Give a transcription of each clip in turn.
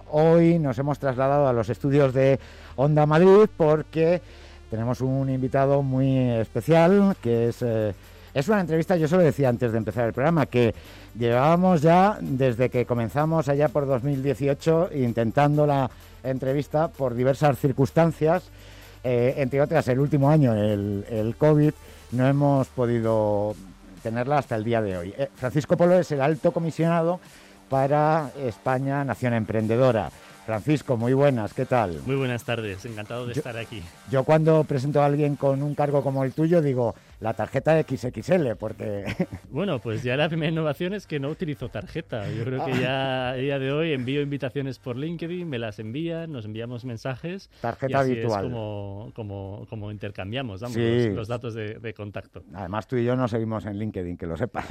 hoy nos hemos trasladado a los estudios de Onda Madrid porque tenemos un invitado muy especial que es una entrevista. Yo se lo decía antes de empezar el programa, que llevábamos ya desde que comenzamos allá por 2018 intentando la entrevista por diversas circunstancias, entre otras el último año, el COVID, no hemos podido tenerla hasta el día de hoy. Francisco Polo es el alto comisionado para España Nación Emprendedora. Francisco, muy buenas, ¿qué tal? Muy buenas tardes, encantado de estar aquí. Yo cuando presento a alguien con un cargo como el tuyo digo la tarjeta XXL, porque... Bueno, pues ya la primera innovación es que no utilizo tarjeta. Yo creo que ya a día de hoy envío invitaciones por LinkedIn, me las envían, nos enviamos mensajes. Tarjeta y así virtual. Es como intercambiamos, vamos, sí. los datos de contacto. Además tú y yo nos seguimos en LinkedIn, que lo sepas.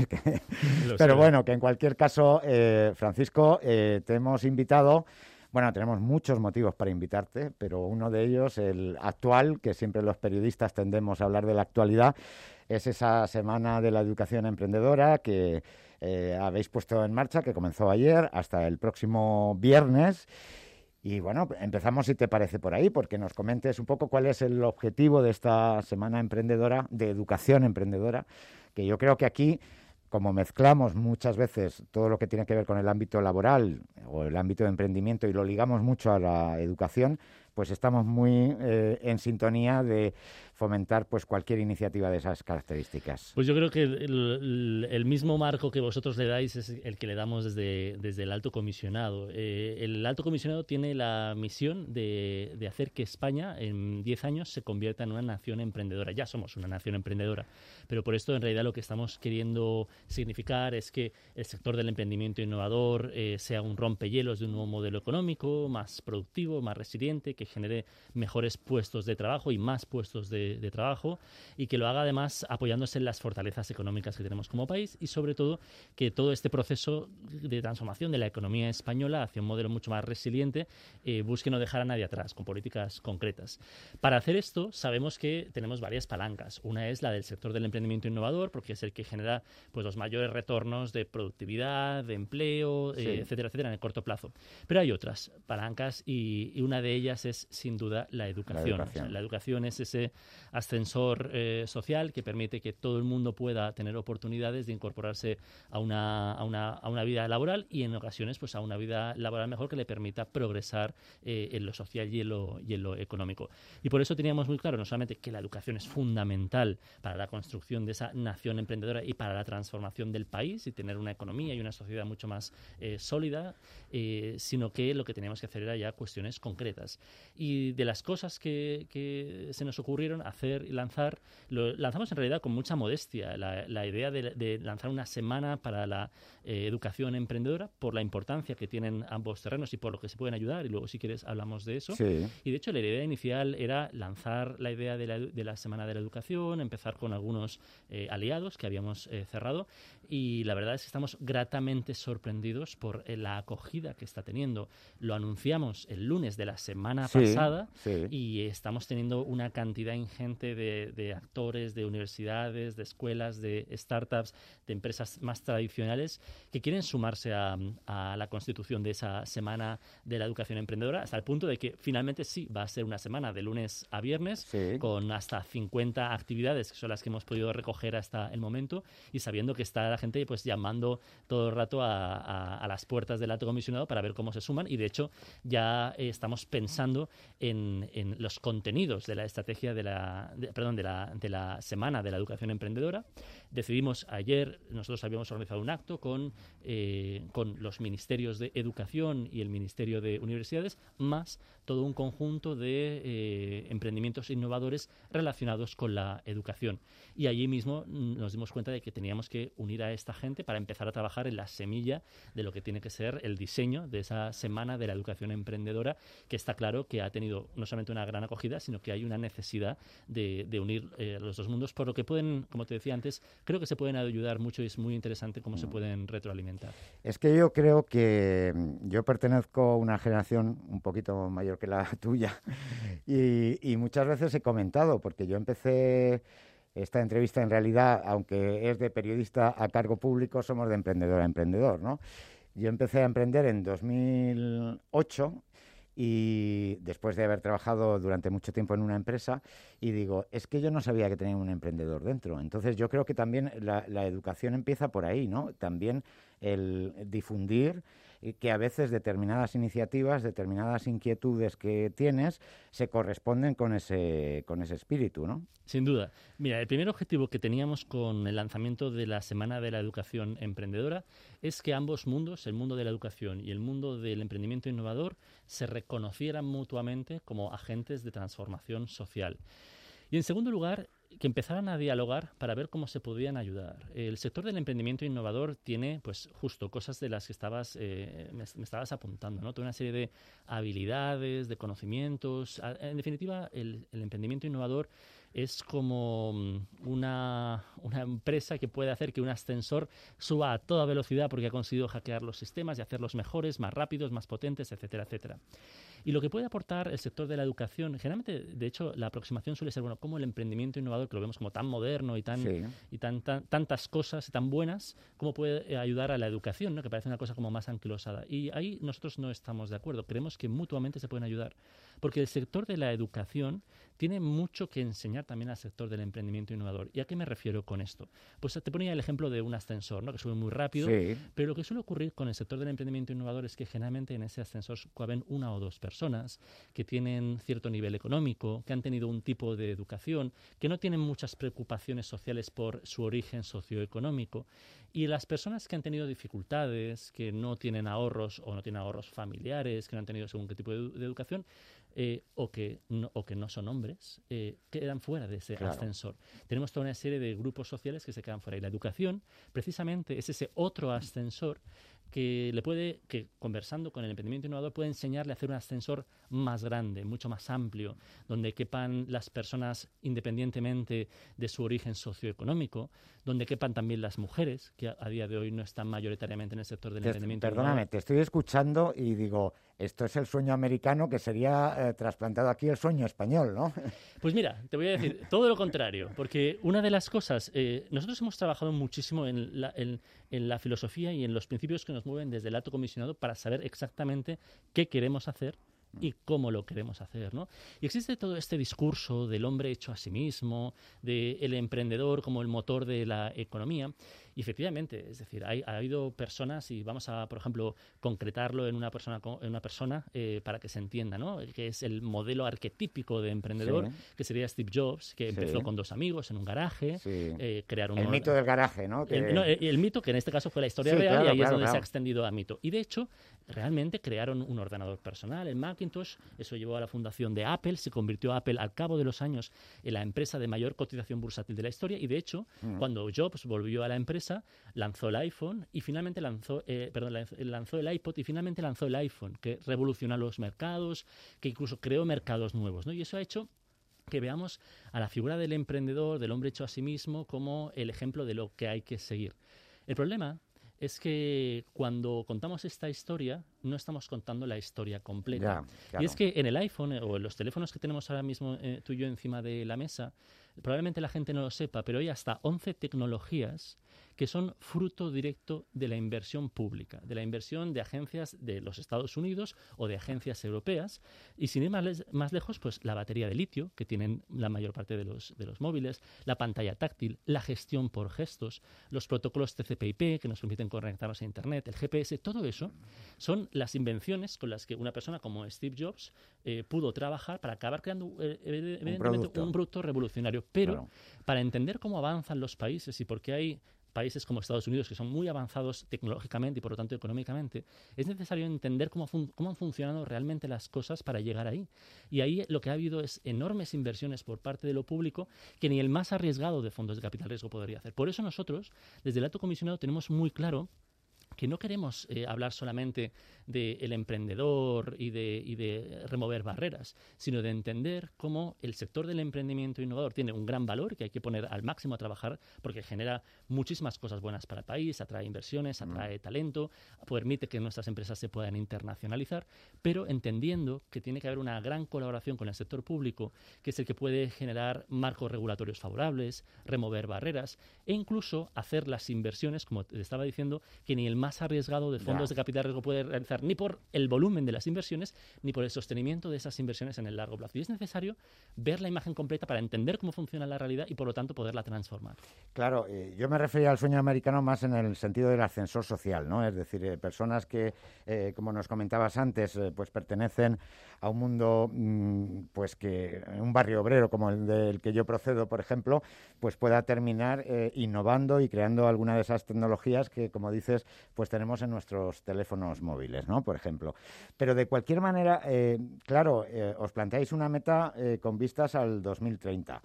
Lo Pero sé. bueno, que en cualquier caso, Francisco, te hemos invitado. Bueno, tenemos muchos motivos para invitarte, pero uno de ellos, el actual, que siempre los periodistas tendemos a hablar de la actualidad, es esa Semana de la Educación Emprendedora que habéis puesto en marcha, que comenzó ayer hasta el próximo viernes. Y bueno, empezamos, si te parece, por ahí, porque nos comentes un poco cuál es el objetivo de esta Semana Emprendedora, de Educación Emprendedora, que yo creo que aquí, como mezclamos muchas veces todo lo que tiene que ver con el ámbito laboral o el ámbito de emprendimiento y lo ligamos mucho a la educación, pues estamos muy en sintonía de fomentar pues cualquier iniciativa de esas características. Pues yo creo que el mismo marco que vosotros le dais es el que le damos desde el Alto Comisionado. El Alto Comisionado tiene la misión de hacer que España en 10 años se convierta en una nación emprendedora. Ya somos una nación emprendedora, pero por esto en realidad lo que estamos queriendo significar es que el sector del emprendimiento innovador sea un rompehielos de un nuevo modelo económico, más productivo, más resiliente, que genere mejores puestos de trabajo y más puestos de trabajo, y que lo haga además apoyándose en las fortalezas económicas que tenemos como país, y sobre todo que todo este proceso de transformación de la economía española hacia un modelo mucho más resiliente busque no dejar a nadie atrás con políticas concretas. Para hacer esto sabemos que tenemos varias palancas. Una es la del sector del emprendimiento innovador, porque es el que genera pues los mayores retornos de productividad, de empleo, sí, etcétera, etcétera, en el corto plazo. Pero hay otras palancas y una de ellas es sin duda la educación. O sea, la educación es ese ascensor social que permite que todo el mundo pueda tener oportunidades de incorporarse a una vida laboral, y en ocasiones pues a una vida laboral mejor que le permita progresar en lo social y en lo económico. Y por eso teníamos muy claro no solamente que la educación es fundamental para la construcción de esa nación emprendedora y para la transformación del país y tener una economía y una sociedad mucho más sólida, sino que lo que teníamos que hacer era ya cuestiones concretas. Y de las cosas que se nos ocurrieron hacer y lanzar, lo lanzamos en realidad con mucha modestia. La idea de lanzar una semana para la educación emprendedora, por la importancia que tienen ambos terrenos y por lo que se pueden ayudar, y luego si quieres hablamos de eso. Sí. Y de hecho la idea inicial era lanzar la idea de la Semana de la Educación, empezar con algunos aliados que habíamos cerrado, y la verdad es que estamos gratamente sorprendidos por la acogida que está teniendo. Lo anunciamos el lunes de la semana pasada, y estamos teniendo una cantidad ingente de actores, de universidades, de escuelas, de startups, de empresas más tradicionales que quieren sumarse a la constitución de esa Semana de la Educación Emprendedora, hasta el punto de que finalmente sí va a ser una semana de lunes a viernes, con hasta 50 actividades, que son las que hemos podido recoger hasta el momento, y sabiendo que está la gente pues llamando todo el rato a las puertas del Alto Comisionado para ver cómo se suman, y de hecho ya estamos pensando en los contenidos de la estrategia de la Semana de la Educación Emprendedora. Decidimos ayer, nosotros habíamos organizado un acto con los ministerios de Educación y el Ministerio de Universidades, más todo un conjunto de emprendimientos innovadores relacionados con la educación. Y allí mismo nos dimos cuenta de que teníamos que unir a esta gente para empezar a trabajar en la semilla de lo que tiene que ser el diseño de esa Semana de la Educación Emprendedora, que está claro que ha tenido no solamente una gran acogida, sino que hay una necesidad de unir los dos mundos, por lo que pueden, como te decía antes, creo que se pueden ayudar mucho, y es muy interesante cómo se pueden retroalimentar. Es que yo creo que yo pertenezco a una generación un poquito mayor que la tuya, y muchas veces he comentado, porque yo empecé esta entrevista en realidad, aunque es de periodista a cargo público, somos de emprendedor a emprendedor, ¿no? Yo empecé a emprender en 2008 y después de haber trabajado durante mucho tiempo en una empresa, y digo, es que yo no sabía que tenía un emprendedor dentro. Entonces yo creo que también la educación empieza por ahí, ¿no? También el difundir que a veces determinadas iniciativas, determinadas inquietudes que tienes se corresponden con ese espíritu, ¿no? Sin duda. Mira, el primer objetivo que teníamos con el lanzamiento de la Semana de la Educación Emprendedora es que ambos mundos, el mundo de la educación y el mundo del emprendimiento innovador, se reconocieran mutuamente como agentes de transformación social. Y en segundo lugar, que empezaran a dialogar para ver cómo se podían ayudar. El sector del emprendimiento innovador tiene, pues, justo cosas de las que me estabas apuntando, ¿no? Toda una serie de habilidades, de conocimientos. En definitiva, el emprendimiento innovador es como una empresa que puede hacer que un ascensor suba a toda velocidad porque ha conseguido hackear los sistemas y hacerlos mejores, más rápidos, más potentes, etcétera, etcétera. Y lo que puede aportar el sector de la educación, generalmente, de hecho, la aproximación suele ser, bueno, como el emprendimiento innovador, que lo vemos como tan moderno y tantas cosas y tan buenas, cómo puede ayudar a la educación, ¿no? Que parece una cosa como más anquilosada. Y ahí nosotros no estamos de acuerdo. Creemos que mutuamente se pueden ayudar. Porque el sector de la educación tiene mucho que enseñar también al sector del emprendimiento innovador. ¿Y a qué me refiero con esto? Pues te ponía el ejemplo de un ascensor, ¿no? Que sube muy rápido, pero lo que suele ocurrir con el sector del emprendimiento innovador es que generalmente en ese ascensor caben una o dos personas que tienen cierto nivel económico, que han tenido un tipo de educación, que no tienen muchas preocupaciones sociales por su origen socioeconómico. Y las personas que han tenido dificultades, que no tienen ahorros o no tienen ahorros familiares, que no han tenido según qué tipo de educación, o que no son hombres, quedan fuera de ese ascensor. Tenemos toda una serie de grupos sociales que se quedan fuera. Y la educación, precisamente, es ese otro ascensor que conversando con el emprendimiento innovador puede enseñarle a hacer un ascensor más grande, mucho más amplio, donde quepan las personas independientemente de su origen socioeconómico, donde quepan también las mujeres, que a día de hoy no están mayoritariamente en el sector del emprendimiento Perdóname, innovador. te estoy escuchando y digo, esto es el sueño americano que sería trasplantado aquí el sueño español, ¿no? Pues mira, te voy a decir todo lo contrario, porque una de las cosas, nosotros hemos trabajado muchísimo en la filosofía y en los principios que nos mueven desde el alto comisionado para saber exactamente qué queremos hacer y cómo lo queremos hacer, ¿no? Y existe todo este discurso del hombre hecho a sí mismo, del emprendedor como el motor de la economía. Y efectivamente, es decir, ha habido personas, y vamos a, por ejemplo, concretarlo en una persona para que se entienda, ¿no? Que es el modelo arquetípico de emprendedor, que sería Steve Jobs, que empezó con dos amigos en un garaje, crearon el mito del garaje, ¿no? El mito, que en este caso fue la historia real, y ahí es donde se ha extendido a mito. Y de hecho, realmente crearon un ordenador personal, el Macintosh. Eso llevó a la fundación de Apple, se convirtió Apple al cabo de los años en la empresa de mayor cotización bursátil de la historia, y de hecho, cuando Jobs volvió a la empresa, lanzó el iPhone y finalmente lanzó el iPod y finalmente lanzó el iPhone, que revolucionó los mercados, que incluso creó mercados nuevos, ¿no? Y eso ha hecho que veamos a la figura del emprendedor, del hombre hecho a sí mismo, como el ejemplo de lo que hay que seguir. El problema es que cuando contamos esta historia, no estamos contando la historia completa. Y es que en el iPhone o en los teléfonos que tenemos ahora mismo tú y yo encima de la mesa, probablemente la gente no lo sepa, pero hay hasta 11 tecnologías que son fruto directo de la inversión pública, de la inversión de agencias de los Estados Unidos o de agencias europeas. Y sin ir más lejos, pues la batería de litio, que tienen la mayor parte de los móviles, la pantalla táctil, la gestión por gestos, los protocolos TCP/IP que nos permiten conectarnos a Internet, el GPS, todo eso son las invenciones con las que una persona como Steve Jobs pudo trabajar para acabar creando evidentemente un producto revolucionario. Pero para entender cómo avanzan los países y por qué hay países como Estados Unidos que son muy avanzados tecnológicamente y por lo tanto económicamente, es necesario entender cómo han funcionado realmente las cosas para llegar ahí. Y ahí lo que ha habido es enormes inversiones por parte de lo público que ni el más arriesgado de fondos de capital riesgo podría hacer. Por eso nosotros, desde el alto comisionado, tenemos muy claro que no queremos hablar solamente del emprendedor y de remover barreras, sino de entender cómo el sector del emprendimiento innovador tiene un gran valor que hay que poner al máximo a trabajar porque genera muchísimas cosas buenas para el país, atrae inversiones, atrae talento, permite que nuestras empresas se puedan internacionalizar, pero entendiendo que tiene que haber una gran colaboración con el sector público, que es el que puede generar marcos regulatorios favorables, remover barreras e incluso hacer las inversiones, como te estaba diciendo, que ni el más más arriesgado de fondos de capital riesgo puede realizar, ni por el volumen de las inversiones, ni por el sostenimiento de esas inversiones en el largo plazo. Y es necesario ver la imagen completa para entender cómo funciona la realidad y, por lo tanto, poderla transformar. Claro, yo me refería al sueño americano más en el sentido del ascensor social, ¿no? Es decir, personas que, como nos comentabas antes, pues pertenecen a un mundo, pues que un barrio obrero como el del que yo procedo, por ejemplo, pues pueda terminar innovando y creando alguna de esas tecnologías que, como dices, pues tenemos en nuestros teléfonos móviles, ¿no? Por ejemplo. Pero de cualquier manera, claro, os planteáis una meta con vistas al 2030.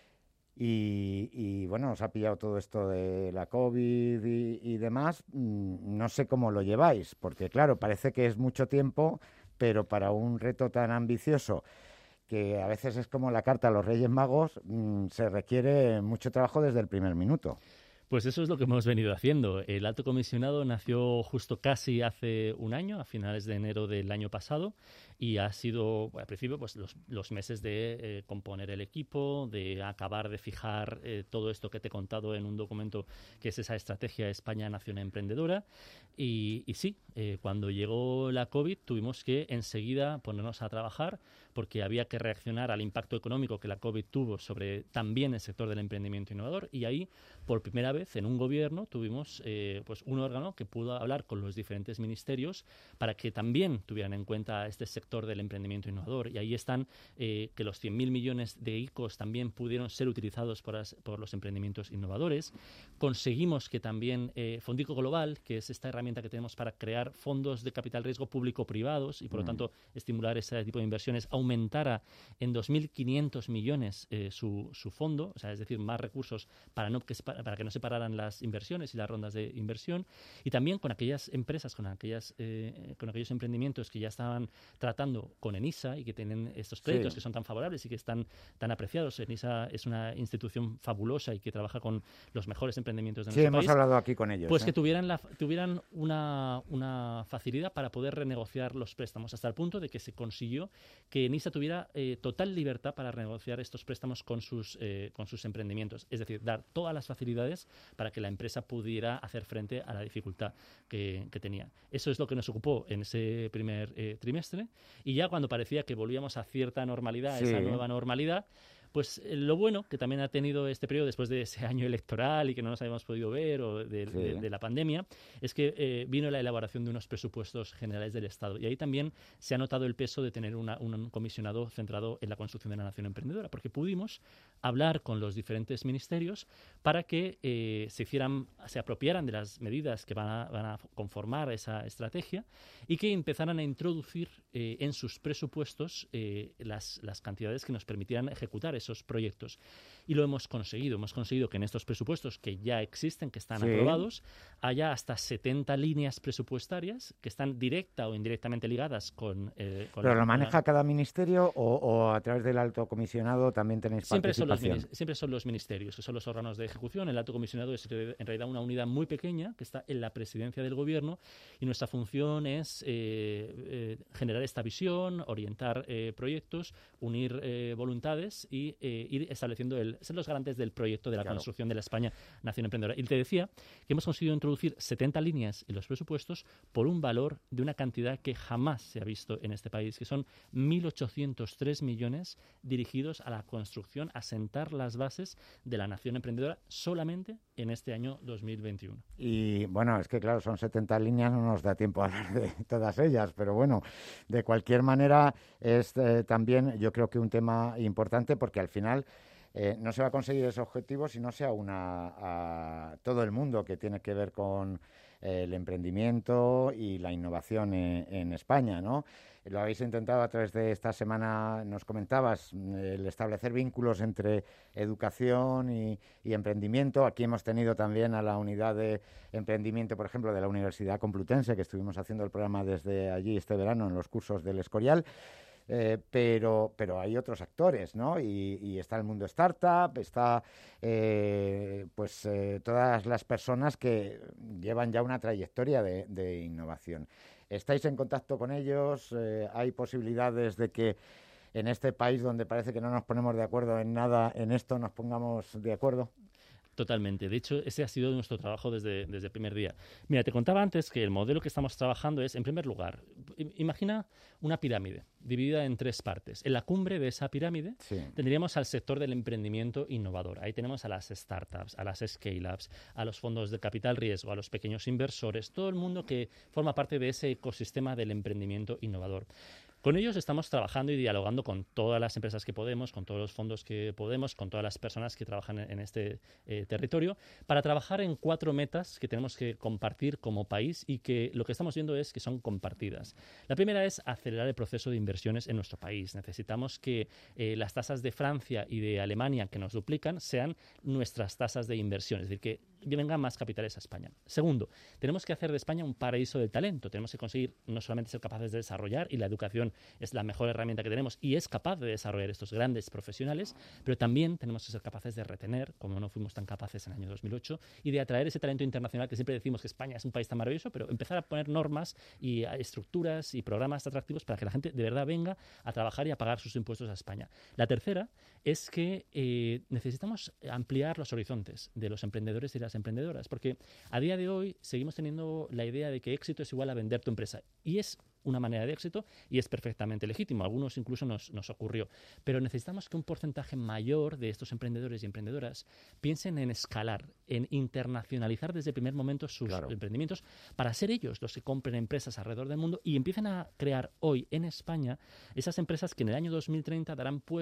Y bueno, os ha pillado todo esto de la COVID y demás. No sé cómo lo lleváis, porque claro, parece que es mucho tiempo, pero para un reto tan ambicioso, que a veces es como la carta a los Reyes Magos, se requiere mucho trabajo desde el primer minuto. Pues eso es lo que hemos venido haciendo. El alto comisionado nació justo casi hace un año, a finales de enero del año pasado, y ha sido, al principio, pues los meses de componer el equipo, de acabar de fijar todo esto que te he contado en un documento que es esa estrategia España Nación Emprendedora. Y sí, cuando llegó la COVID tuvimos que enseguida ponernos a trabajar porque había que reaccionar al impacto económico que la COVID tuvo sobre también el sector del emprendimiento innovador, y ahí, por primera vez en un gobierno, tuvimos pues un órgano que pudo hablar con los diferentes ministerios para que también tuvieran en cuenta este sector del emprendimiento innovador. Y ahí están que los 100.000 millones de ICOs también pudieron ser utilizados por los emprendimientos innovadores. Conseguimos que también Fondico Global, que es esta herramienta que tenemos para crear fondos de capital riesgo público-privados y, por lo tanto, estimular ese tipo de inversiones, aumentara en 2.500 millones su fondo, o sea, es decir, más recursos para que no se pararan las inversiones y las rondas de inversión, y también con aquellas empresas, con aquellos emprendimientos que ya estaban tratando con ENISA y que tienen estos créditos que son tan favorables y que están tan apreciados. ENISA es una institución fabulosa y que trabaja con los mejores emprendimientos de nuestro país. Sí, hemos hablado aquí con ellos. Pues que tuvieran una facilidad para poder renegociar los préstamos, hasta el punto de que se consiguió que ENISA tuviera total libertad para renegociar estos préstamos con sus emprendimientos. Es decir, dar todas las facilidades para que la empresa pudiera hacer frente a la dificultad que tenía. Eso es lo que nos ocupó en ese primer trimestre, y ya cuando parecía que volvíamos a cierta normalidad, esa nueva normalidad, pues lo bueno que también ha tenido este periodo después de ese año electoral y que no nos habíamos podido ver o de la pandemia, es que vino la elaboración de unos presupuestos generales del Estado, y ahí también se ha notado el peso de tener un comisionado centrado en la construcción de la nación emprendedora, porque pudimos hablar con los diferentes ministerios para que se apropiaran de las medidas que van a conformar esa estrategia y que empezaran a introducir en sus presupuestos las cantidades que nos permitieran ejecutar esos proyectos. Y lo hemos conseguido. Hemos conseguido que en estos presupuestos que ya existen, que están aprobados, haya hasta 70 líneas presupuestarias que están directa o indirectamente ligadas con ¿Pero lo maneja cada ministerio o a través del alto comisionado también tenéis participación? Siempre son los ministerios, que son los órganos de ejecución. El alto comisionado es en realidad una unidad muy pequeña que está en la presidencia del gobierno, y nuestra función es generar esta visión, orientar proyectos, unir voluntades y ir estableciendo ser los garantes del proyecto de la construcción de la España Nación Emprendedora. Y te decía que hemos conseguido introducir 70 líneas en los presupuestos por un valor de una cantidad que jamás se ha visto en este país, que son 1.803 millones dirigidos a la construcción, a sentar las bases de la Nación Emprendedora solamente en este año 2021. Y bueno, es que claro, son 70 líneas, no nos da tiempo a hablar de todas ellas, pero bueno, de cualquier manera es también yo creo que un tema importante, porque al final no se va a conseguir ese objetivo si no se aúna a todo el mundo que tiene que ver con el emprendimiento y la innovación en España, ¿no? Lo habéis intentado a través de esta semana, nos comentabas, el establecer vínculos entre educación y emprendimiento. Aquí hemos tenido también a la unidad de emprendimiento, por ejemplo, de la Universidad Complutense, que estuvimos haciendo el programa desde allí este verano en los cursos del Escorial. Pero hay otros actores, ¿no? Y está el mundo startup, está todas las personas que llevan ya una trayectoria de innovación. ¿Estáis en contacto con ellos? ¿Hay posibilidades de que en este país donde parece que no nos ponemos de acuerdo en nada, en esto nos pongamos de acuerdo? Totalmente. De hecho, ese ha sido nuestro trabajo desde el primer día. Mira, te contaba antes que el modelo que estamos trabajando es, en primer lugar, imagina una pirámide dividida en 3 partes. En la cumbre de esa pirámide tendríamos al sector del emprendimiento innovador. Ahí tenemos a las startups, a las scale-ups, a los fondos de capital riesgo, a los pequeños inversores, todo el mundo que forma parte de ese ecosistema del emprendimiento innovador. Con ellos estamos trabajando y dialogando con todas las empresas que podemos, con todos los fondos que podemos, con todas las personas que trabajan en este territorio, para trabajar en 4 metas que tenemos que compartir como país y que lo que estamos viendo es que son compartidas. La primera es acelerar el proceso de inversiones en nuestro país. Necesitamos que las tasas de Francia y de Alemania, que nos duplican, sean nuestras tasas de inversión, es decir, que vengan más capitales a España. Segundo, tenemos que hacer de España un paraíso del talento. Tenemos que conseguir no solamente ser capaces de desarrollar, y la educación es la mejor herramienta que tenemos y es capaz de desarrollar estos grandes profesionales, pero también tenemos que ser capaces de retener, como no fuimos tan capaces en el año 2008, y de atraer ese talento internacional que siempre decimos que España es un país tan maravilloso, pero empezar a poner normas y estructuras y programas atractivos para que la gente de verdad venga a trabajar y a pagar sus impuestos a España. La tercera es que necesitamos ampliar los horizontes de los emprendedores y las emprendedoras, porque a día de hoy seguimos teniendo la idea de que éxito es igual a vender tu empresa, y es una manera de éxito y es perfectamente legítimo. Algunos incluso nos ocurrió. Pero necesitamos que un porcentaje mayor de estos emprendedores y emprendedoras piensen en escalar, en internacionalizar desde el primer momento sus emprendimientos para ser ellos los que compren empresas alrededor del mundo y empiecen a crear hoy en España esas empresas que en el año 2030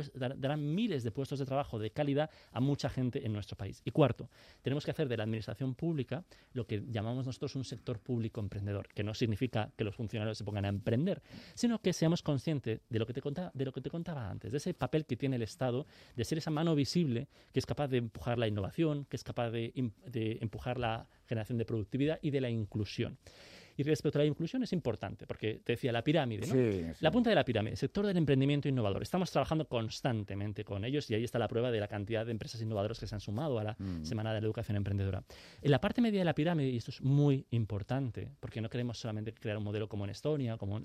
darán miles de puestos de trabajo de calidad a mucha gente en nuestro país. Y cuarto, tenemos que hacer de la administración pública lo que llamamos nosotros un sector público emprendedor, que no significa que los funcionarios se pongan a emprender, sino que seamos conscientes de lo que te contaba antes, de ese papel que tiene el Estado, de ser esa mano visible que es capaz de empujar la innovación, que es capaz de empujar la generación de productividad y de la inclusión. Y respecto a la inclusión es importante, porque te decía la pirámide, ¿no? Sí. La punta de la pirámide, sector del emprendimiento innovador. Estamos trabajando constantemente con ellos y ahí está la prueba de la cantidad de empresas innovadoras que se han sumado a la Semana de la Educación Emprendedora. En la parte media de la pirámide, y esto es muy importante, porque no queremos solamente crear un modelo como en Estonia, como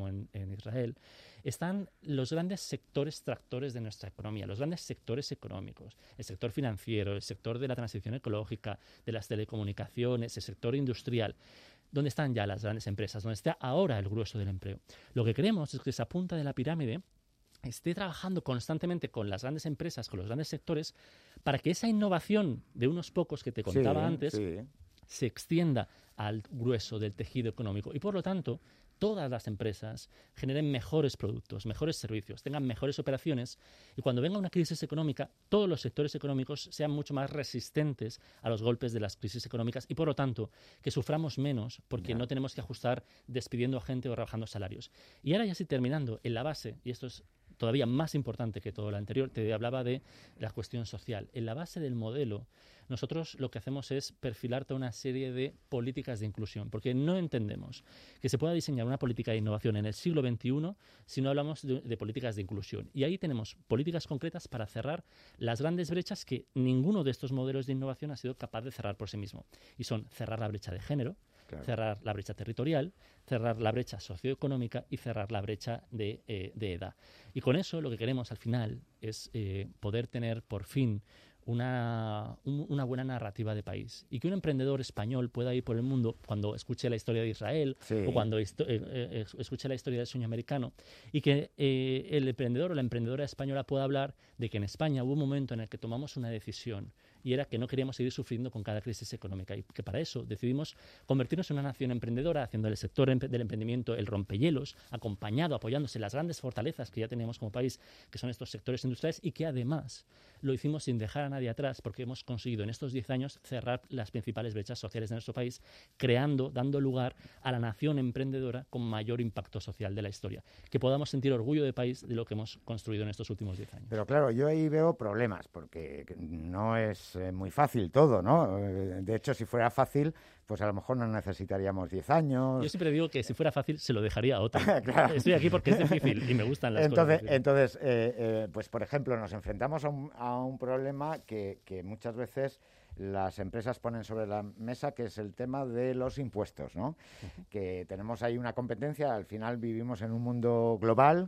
en Israel, están los grandes sectores tractores de nuestra economía, los grandes sectores económicos, el sector financiero, el sector de la transición ecológica, de las telecomunicaciones, el sector industrial. ¿Dónde están ya las grandes empresas? ¿Dónde está ahora el grueso del empleo? Lo que queremos es que esa punta de la pirámide esté trabajando constantemente con las grandes empresas, con los grandes sectores, para que esa innovación de unos pocos que te contaba antes se extienda al grueso del tejido económico y, por lo tanto, todas las empresas generen mejores productos, mejores servicios, tengan mejores operaciones y cuando venga una crisis económica, todos los sectores económicos sean mucho más resistentes a los golpes de las crisis económicas y, por lo tanto, que suframos menos porque no tenemos que ajustar despidiendo a gente o rebajando salarios. Y ahora ya sí terminando, en la base, y esto es todavía más importante que todo lo anterior, te hablaba de la cuestión social. En la base del modelo, nosotros lo que hacemos es perfilar toda una serie de políticas de inclusión, porque no entendemos que se pueda diseñar una política de innovación en el siglo XXI si no hablamos de políticas de inclusión. Y ahí tenemos políticas concretas para cerrar las grandes brechas que ninguno de estos modelos de innovación ha sido capaz de cerrar por sí mismo. Y son cerrar la brecha de género, cerrar la brecha territorial, cerrar la brecha socioeconómica y cerrar la brecha de edad. Y con eso lo que queremos al final es poder tener por fin una buena narrativa de país y que un emprendedor español pueda ir por el mundo cuando escuche la historia de Israel o cuando escuche la historia del sueño americano y que el emprendedor o la emprendedora española pueda hablar de que en España hubo un momento en el que tomamos una decisión y era que no queríamos seguir sufriendo con cada crisis económica y que para eso decidimos convertirnos en una nación emprendedora, haciendo del sector del emprendimiento el rompehielos, apoyándose en las grandes fortalezas que ya teníamos como país, que son estos sectores industriales y que además lo hicimos sin dejar a nadie atrás porque hemos conseguido en estos 10 años cerrar las principales brechas sociales de nuestro país, dando lugar a la nación emprendedora con mayor impacto social de la historia. Que podamos sentir orgullo de país de lo que hemos construido en estos últimos 10 años. Pero claro, yo ahí veo problemas porque no es muy fácil todo, ¿no? De hecho, si fuera fácil, pues a lo mejor no necesitaríamos 10 años. Yo siempre digo que si fuera fácil se lo dejaría a otro. Claro. Estoy aquí porque es difícil y me gustan las cosas. Entonces, pues por ejemplo, nos enfrentamos a un problema que muchas veces las empresas ponen sobre la mesa, que es el tema de los impuestos, ¿no? Que tenemos ahí una competencia, al final vivimos en un mundo global,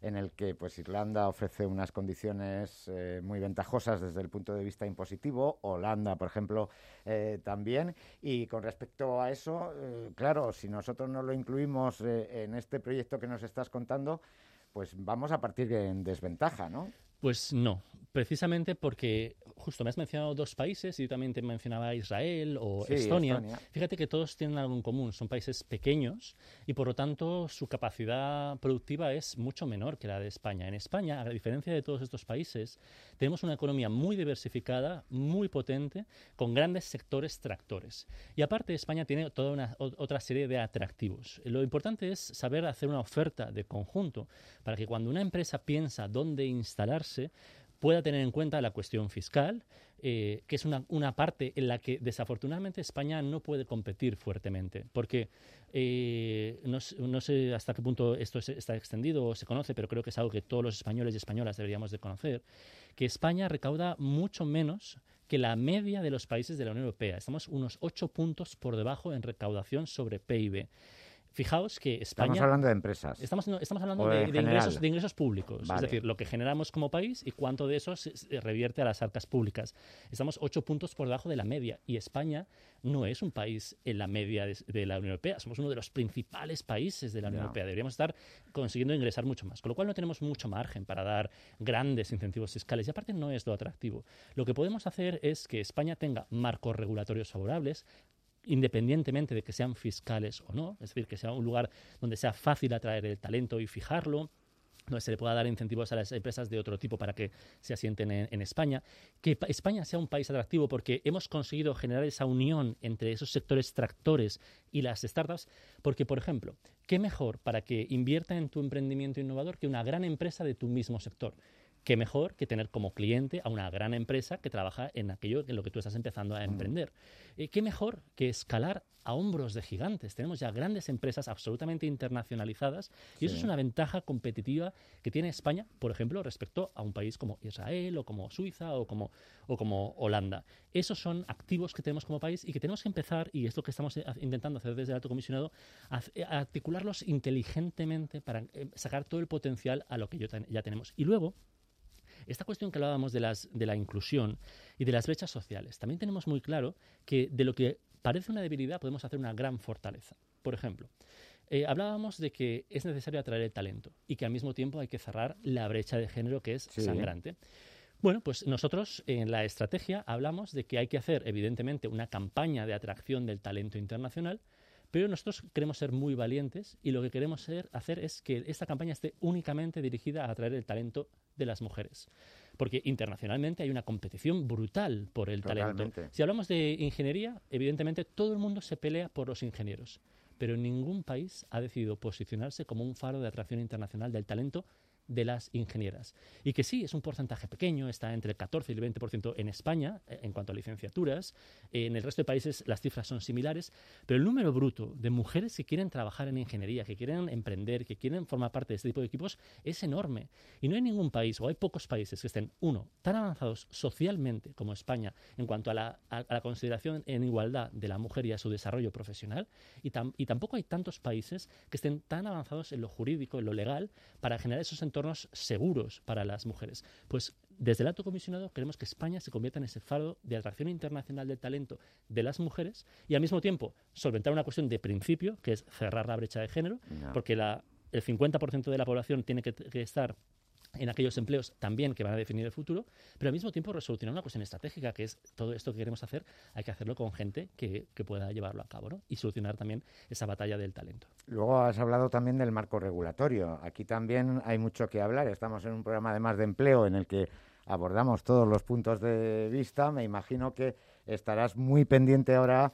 en el que pues Irlanda ofrece unas condiciones muy ventajosas desde el punto de vista impositivo, Holanda, por ejemplo, también. Y con respecto a eso, claro, si nosotros no lo incluimos en este proyecto que nos estás contando, pues vamos a partir en desventaja, ¿no? Pues no, precisamente porque justo me has mencionado dos países y yo también te mencionaba Israel o Sí, Estonia. Estonia. Fíjate que todos tienen algo en común, son países pequeños y por lo tanto su capacidad productiva es mucho menor que la de España. En España, a diferencia de todos estos países, tenemos una economía muy diversificada, muy potente, con grandes sectores tractores. Y aparte España tiene toda una otra serie de atractivos. Lo importante es saber hacer una oferta de conjunto para que cuando una empresa piensa dónde instalarse, pueda tener en cuenta la cuestión fiscal, que es una parte en la que desafortunadamente España no puede competir fuertemente, porque no sé hasta qué punto esto está extendido o se conoce, pero creo que es algo que todos los españoles y españolas deberíamos de conocer, que España recauda mucho menos que la media de los países de la Unión Europea. Estamos unos 8 puntos por debajo en recaudación sobre PIB. Fijaos que España... Estamos hablando de empresas. Estamos hablando O en general. de ingresos públicos, Vale. es decir, lo que generamos como país y cuánto de eso se revierte a las arcas públicas. Estamos 8 puntos por debajo de la media y España no es un país en la media de la Unión Europea. Somos uno de los principales países de la Unión Europea. Deberíamos estar consiguiendo ingresar mucho más, con lo cual no tenemos mucho margen para dar grandes incentivos fiscales y aparte no es lo atractivo. Lo que podemos hacer es que España tenga marcos regulatorios favorables, independientemente de que sean fiscales o no, es decir, que sea un lugar donde sea fácil atraer el talento y fijarlo, donde se le pueda dar incentivos a las empresas de otro tipo para que se asienten en España, que España sea un país atractivo porque hemos conseguido generar esa unión entre esos sectores tractores y las startups, porque, por ejemplo, ¿qué mejor para que invierta en tu emprendimiento innovador que una gran empresa de tu mismo sector? Qué mejor que tener como cliente a una gran empresa que trabaja en aquello en lo que tú estás empezando a emprender. Qué mejor que escalar a hombros de gigantes. Tenemos ya grandes empresas absolutamente internacionalizadas y eso es una ventaja competitiva que tiene España, por ejemplo, respecto a un país como Israel o como Suiza o como Holanda. Esos son activos que tenemos como país y que tenemos que empezar, y es lo que estamos intentando hacer desde el Alto Comisionado, a articularlos inteligentemente para sacar todo el potencial a lo que ya tenemos. Y luego, esta cuestión que hablábamos de la inclusión y de las brechas sociales, también tenemos muy claro que de lo que parece una debilidad podemos hacer una gran fortaleza. Por ejemplo, hablábamos de que es necesario atraer el talento y que al mismo tiempo hay que cerrar la brecha de género que es sangrante. Bueno, pues nosotros en la estrategia hablamos de que hay que hacer, evidentemente, una campaña de atracción del talento internacional, pero nosotros queremos ser muy valientes y lo que queremos hacer es que esta campaña esté únicamente dirigida a atraer el talento de las mujeres. Porque internacionalmente hay una competición brutal por el talento. Si hablamos de ingeniería, evidentemente todo el mundo se pelea por los ingenieros, pero ningún país ha decidido posicionarse como un faro de atracción internacional del talento de las ingenieras. Y que sí, es un porcentaje pequeño, está entre el 14 y el 20% en España, en cuanto a licenciaturas. En el resto de países las cifras son similares, pero el número bruto de mujeres que quieren trabajar en ingeniería, que quieren emprender, que quieren formar parte de este tipo de equipos, es enorme. Y no hay ningún país, o hay pocos países que estén, tan avanzados socialmente como España en cuanto a la consideración en igualdad de la mujer y a su desarrollo profesional, y tampoco hay tantos países que estén tan avanzados en lo jurídico, en lo legal, para generar esos entornos seguros para las mujeres. Pues desde el Alto Comisionado queremos que España se convierta en ese faro de atracción internacional del talento de las mujeres y al mismo tiempo solventar una cuestión de principio, que es cerrar la brecha de género, porque el 50% de la población tiene que estar en aquellos empleos también que van a definir el futuro, pero al mismo tiempo resolucionar una cuestión estratégica, que es todo esto que queremos hacer, hay que hacerlo con gente que pueda llevarlo a cabo, ¿no? Y solucionar también esa batalla del talento. Luego has hablado también del marco regulatorio. Aquí también hay mucho que hablar. Estamos en un programa además de empleo en el que abordamos todos los puntos de vista. Me imagino que estarás muy pendiente ahora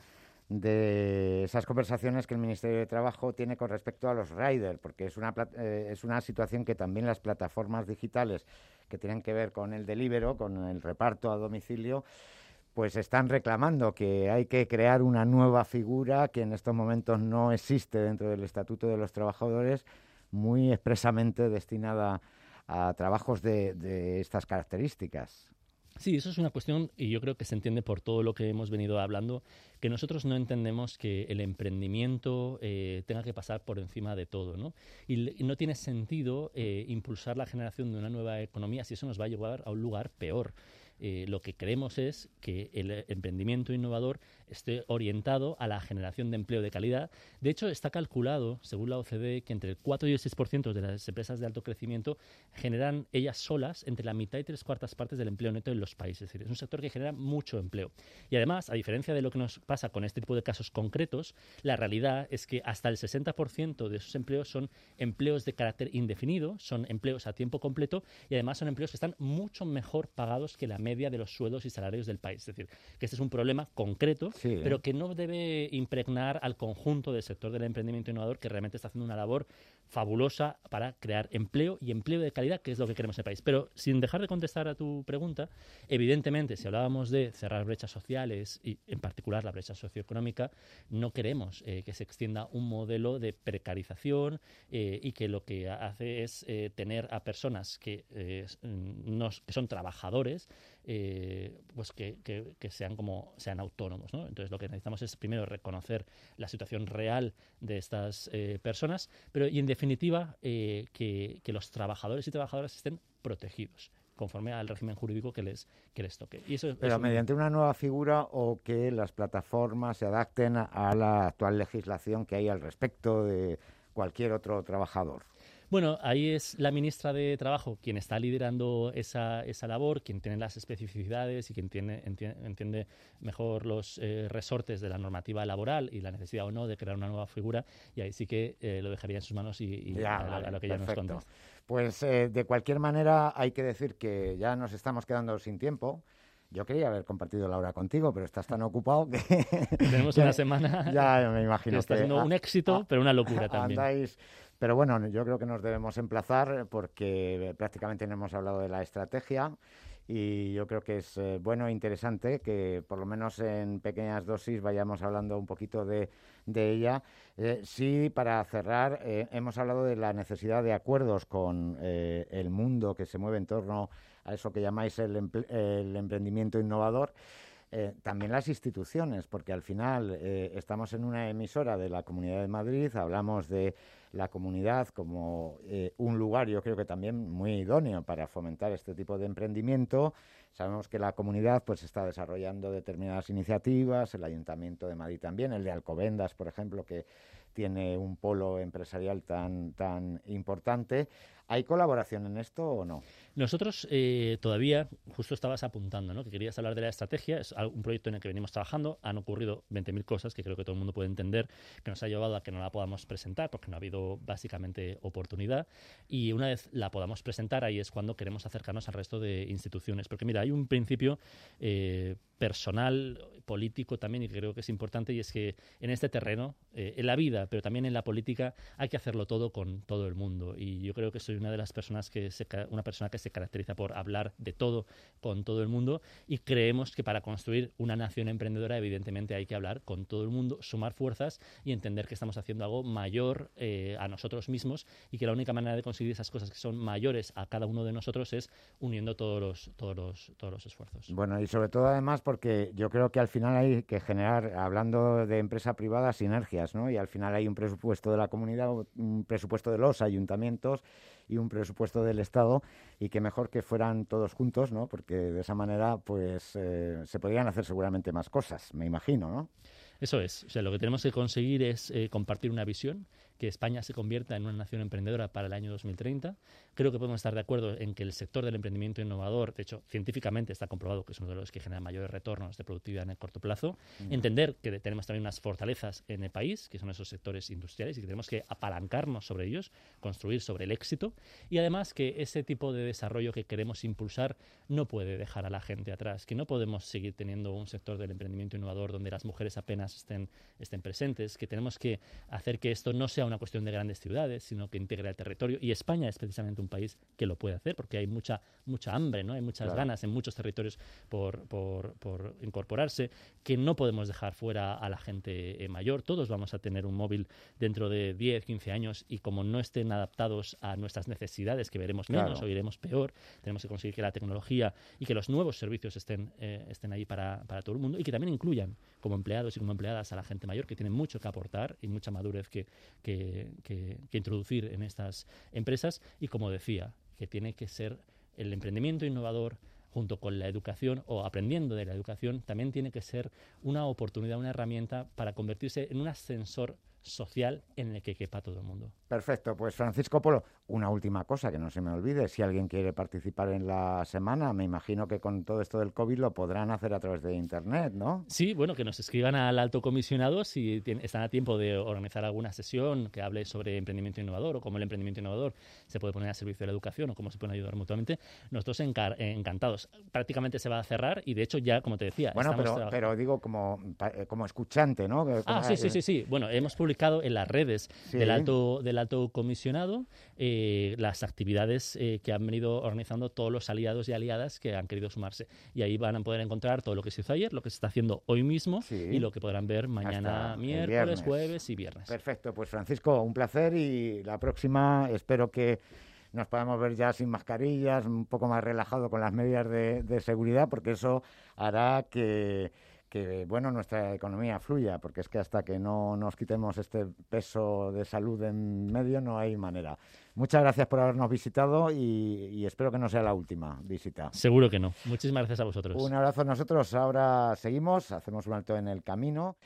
de esas conversaciones que el Ministerio de Trabajo tiene con respecto a los riders, porque es una situación que también las plataformas digitales que tienen que ver con el delivery, con el reparto a domicilio, pues están reclamando que hay que crear una nueva figura que en estos momentos no existe dentro del Estatuto de los Trabajadores, muy expresamente destinada a trabajos de estas características. Sí, eso es una cuestión y yo creo que se entiende por todo lo que hemos venido hablando, que nosotros no entendemos que el emprendimiento tenga que pasar por encima de todo, ¿no? Y no tiene sentido impulsar la generación de una nueva economía si eso nos va a llevar a un lugar peor. Lo que queremos es que el emprendimiento innovador esté orientado a la generación de empleo de calidad. De hecho, está calculado, según la OCDE, que entre el 4 y el 6% de las empresas de alto crecimiento generan ellas solas entre la mitad y 3/4 del empleo neto en los países. Es decir, es un sector que genera mucho empleo. Y además, a diferencia de lo que nos pasa con este tipo de casos concretos, la realidad es que hasta el 60% de esos empleos son empleos de carácter indefinido, son empleos a tiempo completo y además son empleos que están mucho mejor pagados que la media de los sueldos y salarios del país. Es decir, que este es un problema concreto, Sí, pero que no debe impregnar al conjunto del sector del emprendimiento innovador, que realmente está haciendo una labor fabulosa para crear empleo y empleo de calidad, que es lo que queremos en el país. Pero sin dejar de contestar a tu pregunta, evidentemente, si hablábamos de cerrar brechas sociales y en particular la brecha socioeconómica, no queremos que se extienda un modelo de precarización y que lo que hace es tener a personas que son trabajadores, pues que sean autónomos, ¿no? Entonces lo que necesitamos es primero reconocer la situación real de estas personas, pero y en definitiva que los trabajadores y trabajadoras estén protegidos conforme al régimen jurídico que les toque. Y eso pero mediante una nueva figura o que las plataformas se adapten a la actual legislación que hay al respecto de cualquier otro trabajador. Bueno, ahí es la ministra de Trabajo quien está liderando esa labor, quien tiene las especificidades y quien entiende mejor los resortes de la normativa laboral y la necesidad o no de crear una nueva figura, y ahí sí que lo dejaría en sus manos y a lo que ella nos contesta. Pues de cualquier manera hay que decir que ya nos estamos quedando sin tiempo. Yo quería haber compartido la hora contigo, pero estás tan ocupado que... Tenemos una semana ya me imagino que está siendo un éxito, pero una locura también. Andáis... Pero bueno, yo creo que nos debemos emplazar porque prácticamente no hemos hablado de la estrategia y yo creo que es bueno e interesante que por lo menos en pequeñas dosis vayamos hablando un poquito de ella. Sí, para cerrar, hemos hablado de la necesidad de acuerdos con el mundo que se mueve en torno a eso que llamáis el emprendimiento innovador. También las instituciones, porque al final estamos en una emisora de la Comunidad de Madrid, hablamos de la comunidad como un lugar, yo creo que también muy idóneo para fomentar este tipo de emprendimiento. Sabemos que la comunidad pues está desarrollando determinadas iniciativas, el Ayuntamiento de Madrid también, el de Alcobendas, por ejemplo, que tiene un polo empresarial tan importante. ¿Hay colaboración en esto o no? Nosotros todavía, justo estabas apuntando, ¿no?, que querías hablar de la estrategia. Es un proyecto en el que venimos trabajando. Han ocurrido 20.000 cosas que creo que todo el mundo puede entender, que nos ha llevado a que no la podamos presentar porque no ha habido básicamente oportunidad. Y una vez la podamos presentar, ahí es cuando queremos acercarnos al resto de instituciones. Porque mira, hay un principio personal, político también, y que creo que es importante, y es que en este terreno, en la vida, pero también en la política, hay que hacerlo todo con todo el mundo. Y yo creo que soy una de las personas una persona que se caracteriza por hablar de todo con todo el mundo, y creemos que para construir una nación emprendedora evidentemente hay que hablar con todo el mundo, sumar fuerzas y entender que estamos haciendo algo mayor a nosotros mismos, y que la única manera de conseguir esas cosas que son mayores a cada uno de nosotros es uniendo todos los esfuerzos. Bueno, y sobre todo además porque yo creo que al final hay que generar, hablando de empresa privada, sinergias, ¿no? Y al final hay un presupuesto de la comunidad, un presupuesto de los ayuntamientos y un presupuesto del Estado, y que mejor que fueran todos juntos, ¿no? Porque de esa manera pues se podrían hacer seguramente más cosas, me imagino, ¿no? Eso es. O sea, lo que tenemos que conseguir es compartir una visión, que España se convierta en una nación emprendedora para el año 2030. Creo que podemos estar de acuerdo en que el sector del emprendimiento innovador, de hecho, científicamente está comprobado que es uno de los que genera mayores retornos de productividad en el corto plazo. Entender que tenemos también unas fortalezas en el país, que son esos sectores industriales, y que tenemos que apalancarnos sobre ellos, construir sobre el éxito. Y además que ese tipo de desarrollo que queremos impulsar no puede dejar a la gente atrás, que no podemos seguir teniendo un sector del emprendimiento innovador donde las mujeres apenas estén presentes, que tenemos que hacer que esto no sea una cuestión de grandes ciudades, sino que integre el territorio. Y España es precisamente un país que lo puede hacer, porque hay mucha hambre, ¿no? Hay muchas ganas en muchos territorios por incorporarse, que no podemos dejar fuera a la gente mayor. Todos vamos a tener un móvil dentro de 10, 15 años, y como no estén adaptados a nuestras necesidades, que veremos menos o iremos peor, tenemos que conseguir que la tecnología y que los nuevos servicios estén ahí para todo el mundo, y que también incluyan como empleados y como empleadas a la gente mayor, que tiene mucho que aportar y mucha madurez que introducir en estas empresas. Y como decía, que tiene que ser el emprendimiento innovador junto con la educación, o aprendiendo de la educación, también tiene que ser una oportunidad, una herramienta para convertirse en un ascensor social en el que quepa todo el mundo. Perfecto, pues Francisco Polo, una última cosa que no se me olvide: si alguien quiere participar en la semana, me imagino que con todo esto del COVID lo podrán hacer a través de internet, ¿no? Sí, bueno, que nos escriban al alto comisionado si están a tiempo de organizar alguna sesión que hable sobre emprendimiento innovador, o cómo el emprendimiento innovador se puede poner a servicio de la educación, o cómo se pueden ayudar mutuamente. Nosotros encantados. Prácticamente se va a cerrar, y de hecho ya, como te decía, bueno, pero digo como escuchante, ¿no? Sí. Bueno, hemos publicado en las redes del alto comisionado las actividades que han venido organizando todos los aliados y aliadas que han querido sumarse, y ahí van a poder encontrar todo lo que se hizo ayer, lo que se está haciendo hoy mismo, y lo que podrán ver mañana, miércoles, jueves y viernes. Perfecto, pues Francisco, un placer, y la próxima espero que nos podamos ver ya sin mascarillas, un poco más relajado con las medidas de seguridad, porque eso hará que nuestra economía fluya, porque es que hasta que no nos quitemos este peso de salud en medio no hay manera. Muchas gracias por habernos visitado, y espero que no sea la última visita. Seguro que no. Muchísimas gracias a vosotros. Un abrazo a nosotros. Ahora seguimos, hacemos un alto en el camino.